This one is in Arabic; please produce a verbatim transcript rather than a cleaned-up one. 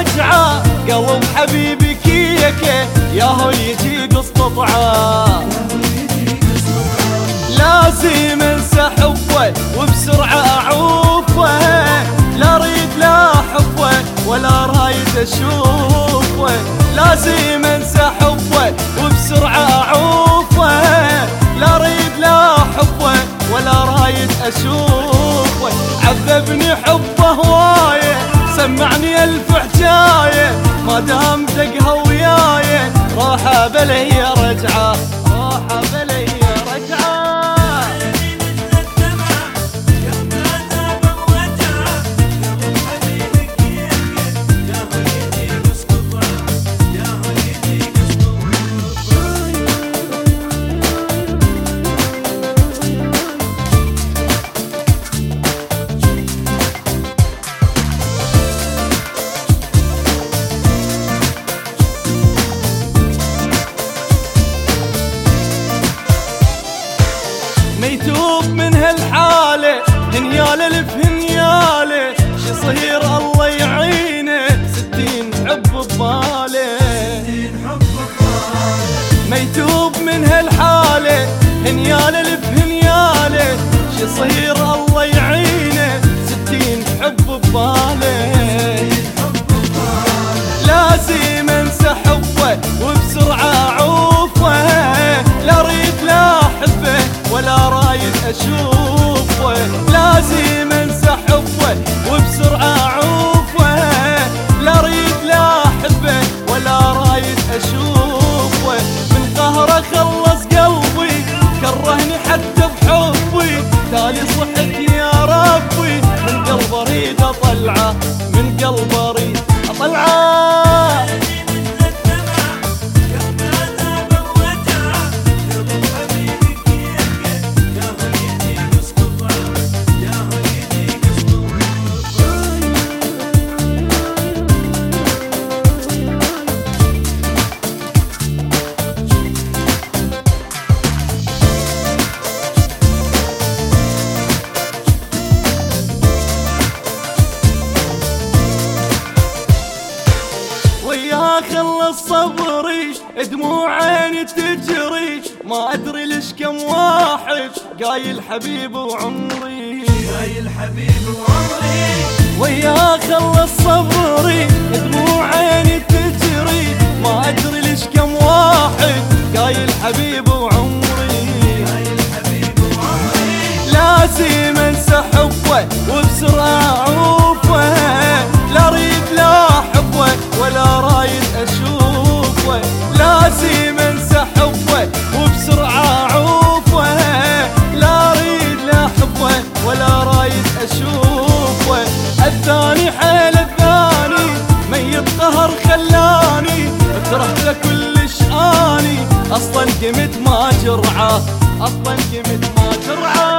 رجعه، قلب حبيبي كيكه ياهو يجي قسططعه. لازم انسى حبه وبسرعة اعوفه، لا اريد لا حبه ولا رايد اشوفه. لازم انسى حبه وبسرعة اعوفه، لا اريد لا حبه ولا رايد اشوفه. عذبني حبه هوايه، سمعني الف حجايه، ما دام دقها وياي راحه بلي رجعه، راحه بلي رجعه. ميتوب من هالحالة، هنيال الف هنيالة، شي صهير الله يعينه، ستين حب بباله. ميتوب من هالحالة، هنيال الف هنيالة، شي صهير الله يعينه، ستين حب بباله. لازم انسى حبه وبسرعة اعوفه، لا اريد لا احبه ولا رايد اشوفه. لازم انسى حبه وبسرعة اعوفه، لا اريد لا احبه ولا رايد اشوفه. من قهره خلص قلبي، كرهني حتى بحبي، تالي صحت يا ربي، من قلب اريد اطلعه، من قلب اريد اطلعه. ويا خلص صبري، دموع عيني تجري، ما ادري ليش كم واحد قايل حبيب وعمري، قايل حبيب وعمري. ويا خلص صبري، دموع عيني تجري، ما ادري ليش كم واحد قايل حبيب وعمري، قايل حبيب وعمري. لازم انسى حبه وبسرعة اعوفه، لا اريد لا حبه ولا رايد اشوفه. لازم انسى حبه وبسرعة اعوفه، لا اريد لا حبه ولا رايد اشوفه. الثاني حيل الثاني، ميت قهر خلاني، كرهت كلش اني، اصلا قمت ما جرعه، اصلا قمت ما جرعه.